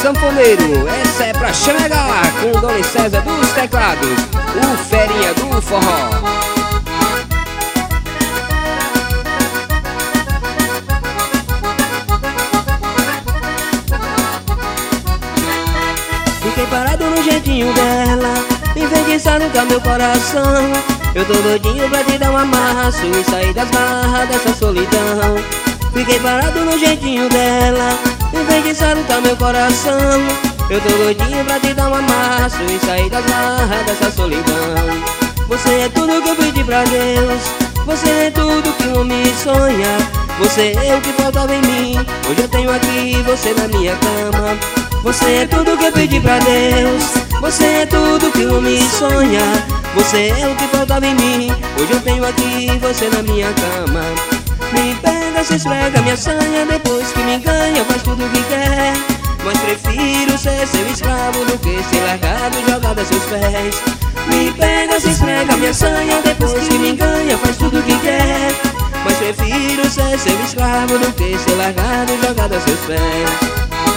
sanfoneiro, essa é pra chamegar com o Dona César dos teclados, o ferinha do forró. Fiquei parado no jeitinho dela, enfeitiçado tá meu coração. Eu tô doidinho pra te dar um amasso e sair das barras dessa solidão. Fiquei parado no jeitinho dela, enfeitiçado tá meu coração. Eu tô doidinho pra te dar um amasso e sair das barras dessa solidão. Você é tudo que eu pedi pra Deus, você é tudo que o homem sonha. Você é o que faltava em mim, hoje eu tenho aqui você na minha cama. Você é tudo que eu pedi pra Deus, você é tudo que o homem sonha. Você é o que faltava em mim, hoje eu tenho aqui você na minha cama. Me pega, se esfrega minha sanha, depois que me ganha faz tudo o que quer. Mas prefiro ser seu escravo do que ser largado e jogado a seus pés. Me pega, se esfrega minha sanha, depois que me ganha faz tudo o que quer. Mas prefiro ser seu escravo do que ser largado e jogado a seus pés.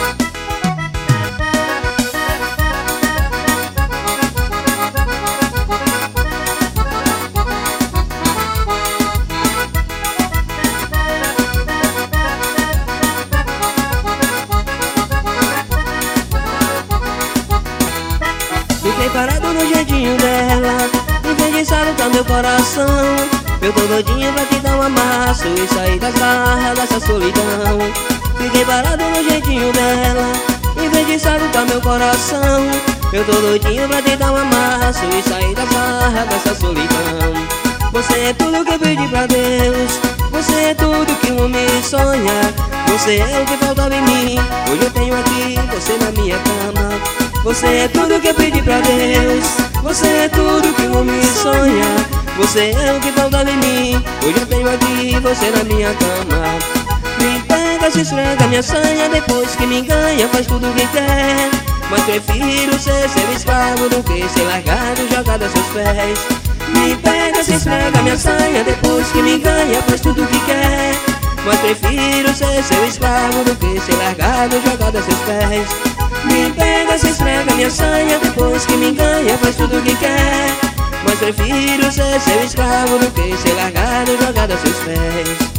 Fiquei parado no jeitinho dela, enfeitiçado tá meu coração. Eu tô doidinho pra te dar um amasso e sair das barras dessa solidão. Fiquei parado no jeitinho dela, enfeitiçado tá meu coração. Eu tô doidinho pra te dar um amasso e sair das barras dessa solidão. Você é tudo que eu pedi pra Deus, você é tudo que o homem sonha. Você é o que faltava em mim, hoje eu tenho aqui você na minha cama. Você é tudo que eu pedi pra Deus, você é tudo que o homem sonha. Você é o que faltava em mim, hoje eu tenho aqui você na minha cama. Me pega, se esfrega minha sanha, depois que me ganha faz tudo o que quer. Mas prefiro ser seu escravo do que ser largado e jogado a seus pés. Me pega, se esfrega minha sanha, depois que me ganha faz tudo o que quer. Mas prefiro ser seu escravo do que ser largado e jogado a seus pés. Me pega, se esfrega minha sanha, depois que me ganha faz tudo o que quer. Mas prefiro ser seu escravo do que ser largado e jogado a seus pés.